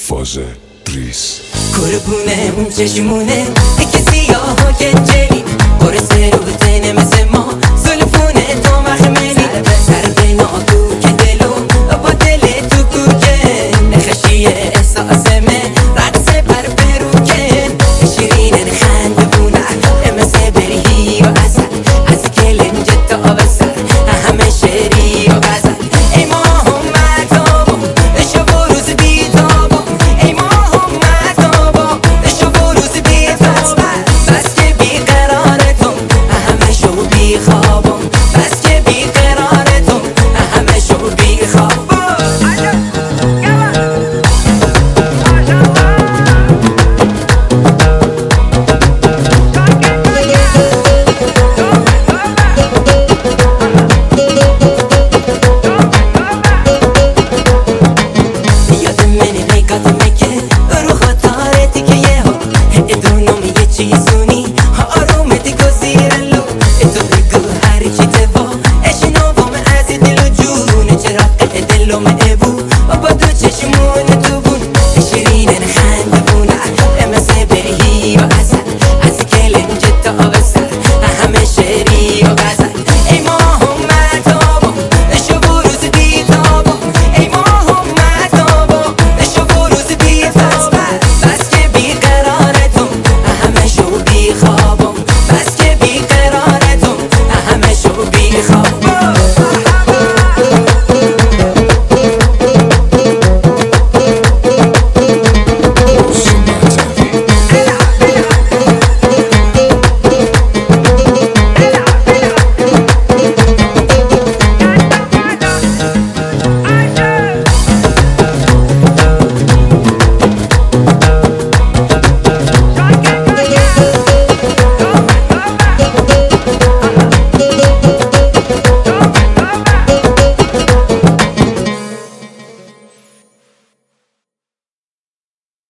فاز ریس قربونه اون چشمونه که سیاهه جلی قرصه رو تنه مثل ما زلفونه تو مخملی سر بنا تو که دلو با دل تو کوکن نخشی احساسمه رقص پر پروکن شیرین خنده بونه مثل برهی و اصل از کلنج تا بسر همه شعری و غزل ای ماه مهتابم شب و روز بیتابم ای ماه مهتابم شب و روز بی‌فصل بس که بیقرارتم همه شو بیخوابم بس که بیقرارتم همه شو بیخوابم lo me